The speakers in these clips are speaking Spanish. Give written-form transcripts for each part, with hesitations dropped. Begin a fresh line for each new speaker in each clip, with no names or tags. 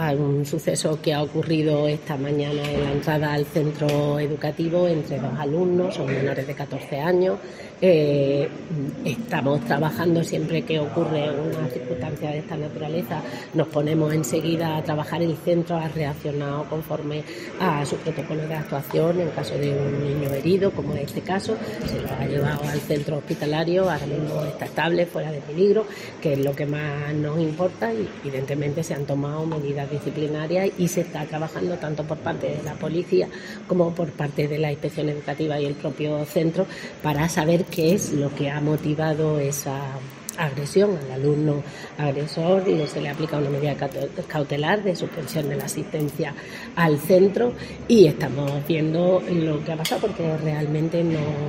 a un suceso que ha ocurrido esta mañana en la entrada al centro educativo entre dos alumnos, son menores de 14 años. Estamos trabajando siempre que ocurre una circunstancia de esta naturaleza, nos ponemos enseguida a trabajar. El centro ha reaccionado conforme a su protocolo de actuación en caso de un niño herido, como en este caso, se lo ha llevado al centro hospitalario, ahora mismo está estable, fuera de peligro, que es lo que más nos importa, y evidentemente se han tomado medidas disciplinarias y se está trabajando tanto por parte de la policía como por parte de la inspección educativa y el propio centro para saber qué es lo que ha motivado esa agresión al alumno agresor, y se le aplica una medida cautelar de suspensión de la asistencia al centro, y estamos viendo lo que ha pasado porque realmente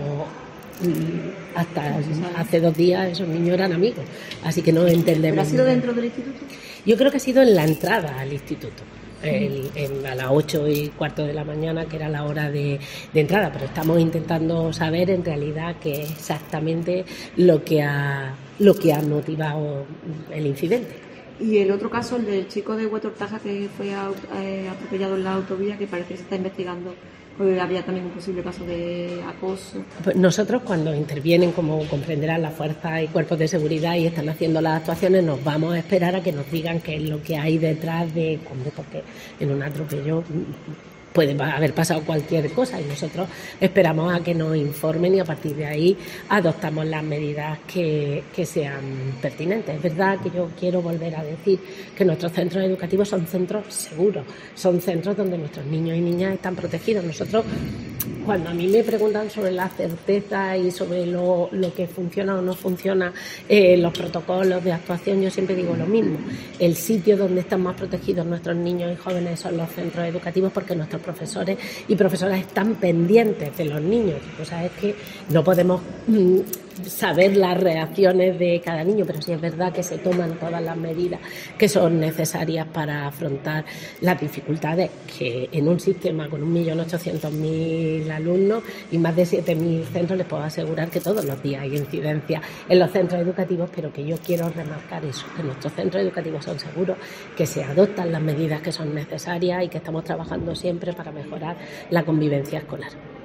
hasta hace 2 días esos niños eran amigos, así que no entendemos.
¿Pero ha sido dentro del instituto?
Yo creo que ha sido en la entrada al instituto. A las 8:15 de la mañana, que era la hora de entrada, pero estamos intentando saber en realidad qué es exactamente lo que ha motivado el incidente.
Y el otro caso, el del chico de Huetortaja que fue atropellado en la autovía, que parece que se está investigando, porque había también un posible caso de acoso.
Pues nosotros, cuando intervienen, como comprenderán, las fuerzas y cuerpos de seguridad y están haciendo las actuaciones, nos vamos a esperar a que nos digan qué es lo que hay detrás de, porque en un atropello puede haber pasado cualquier cosa, y nosotros esperamos a que nos informen y a partir de ahí adoptamos las medidas que sean pertinentes. Es verdad que yo quiero volver a decir que nuestros centros educativos son centros seguros, son centros donde nuestros niños y niñas están protegidos. Nosotros, cuando a mí me preguntan sobre la certeza y sobre lo que funciona o no funciona, los protocolos de actuación, yo siempre digo lo mismo. El sitio donde están más protegidos nuestros niños y jóvenes son los centros educativos, porque nuestros profesores y profesoras están pendientes de los niños. La cosa es que no podemos saber las reacciones de cada niño, pero sí es verdad que se toman todas las medidas que son necesarias para afrontar las dificultades que en un sistema con 1.800.000 alumnos y más de 7.000 centros, les puedo asegurar que todos los días hay incidencia en los centros educativos, pero que yo quiero remarcar eso, que nuestros centros educativos son seguros, que se adoptan las medidas que son necesarias y que estamos trabajando siempre para mejorar la convivencia escolar.